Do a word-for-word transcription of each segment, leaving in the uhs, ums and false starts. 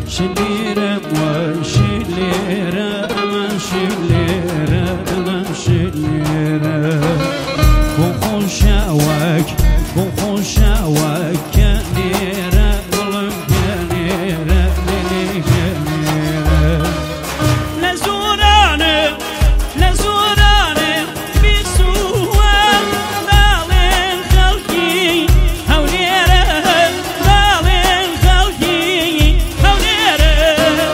شليرة وشليرة أمان شليرة أمان شليرة بخو شاوك بخو شاوك كنيرة ظلم كنيرة للي كنيرة لزوراني لزوراني بسوى ظالم خلقي هوليرة ظالم خلقي هوليرة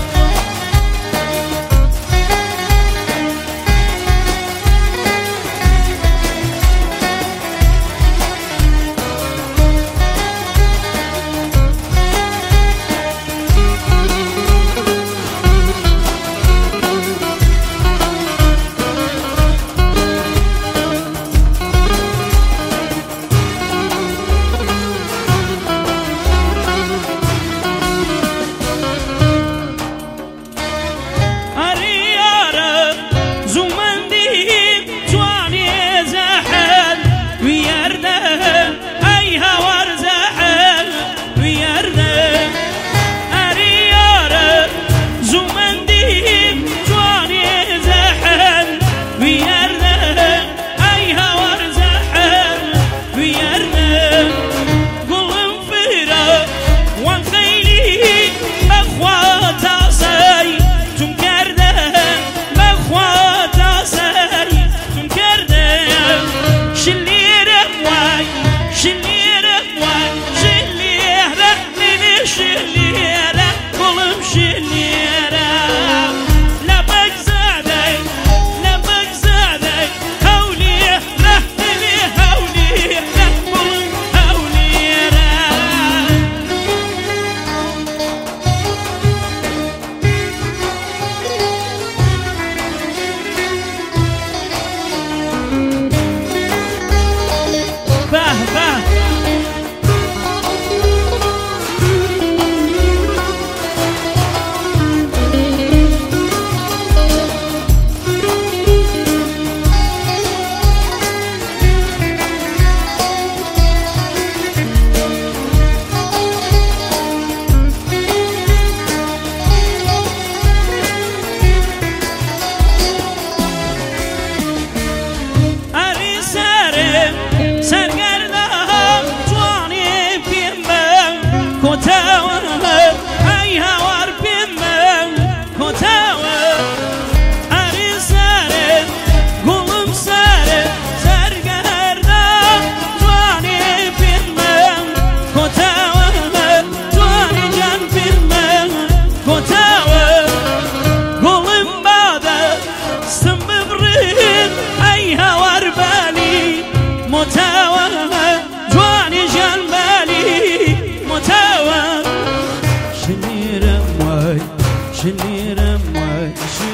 شليرة موي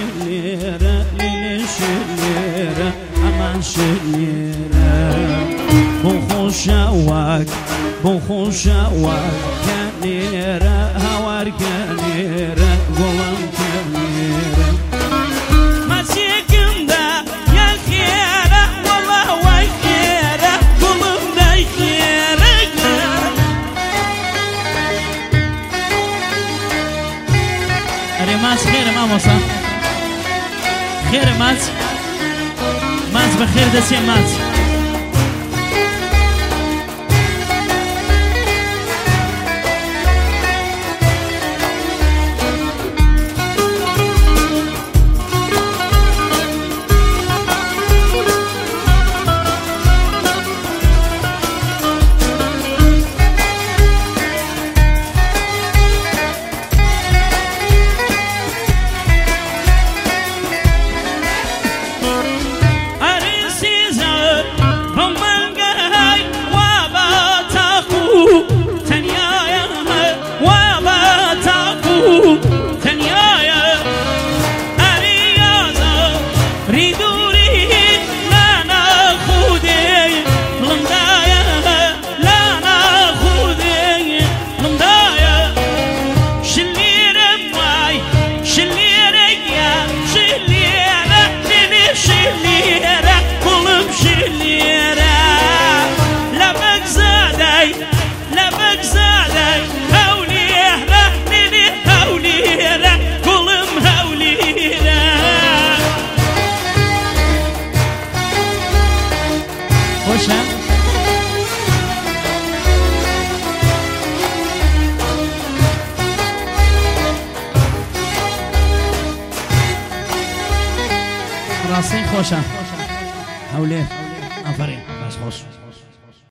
شليرة ليلي شليرة أمان شليرة بخو شاوك بخو شاوك كنيرة هوار كنيرة قلم كنيرة ما تيكم دا يا خيرة والله وخيرة قلم دا خيرة ماس خير ماموسا خير ماس ماس بخير دسي ماس Arın sizler راستی خوشم. حوله آفرین باش خوش